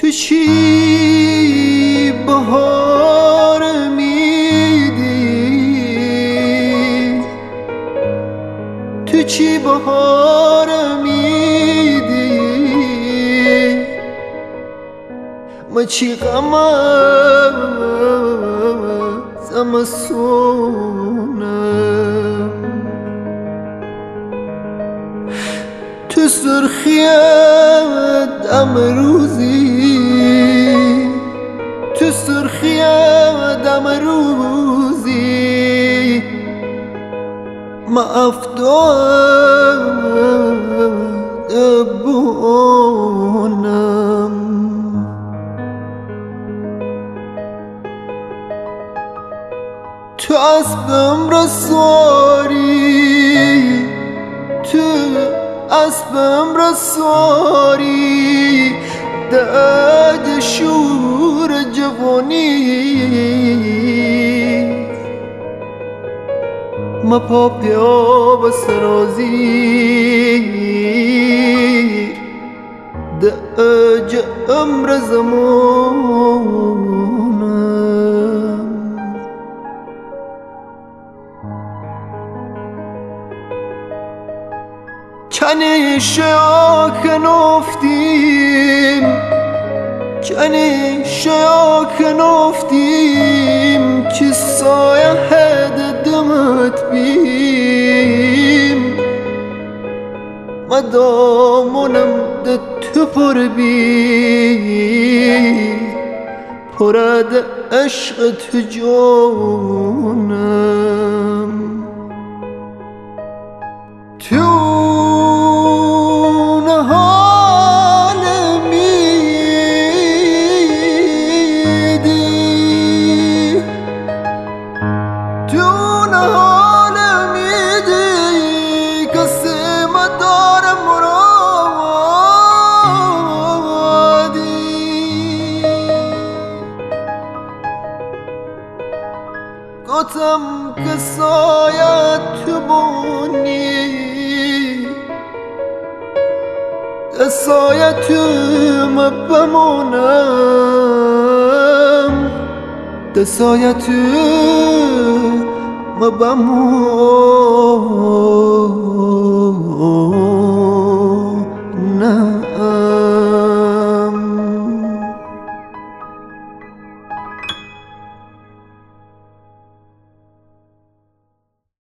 تو چی بهار میدی، تو چی بهار میدی، ما چی غمم زمستونم، تو سرخیت دم روزی، تو سرخیت دم روزی، ما افتاد بونم. تو اسبم را سواری، تو اسبم را سواری، درد شور جوانی، ما پا پیاب سرازی، درد عمر زمانم. کنی شاکن افتیم، کنی شاکن افتیم، که سایه هد دمت بیم، ما دامونم ده تو پر بی، پرد عشق تو جانم. تو گفتم که سایت تو بونی، که سایت تو ما بمونم، که سایت تو ما بمونم.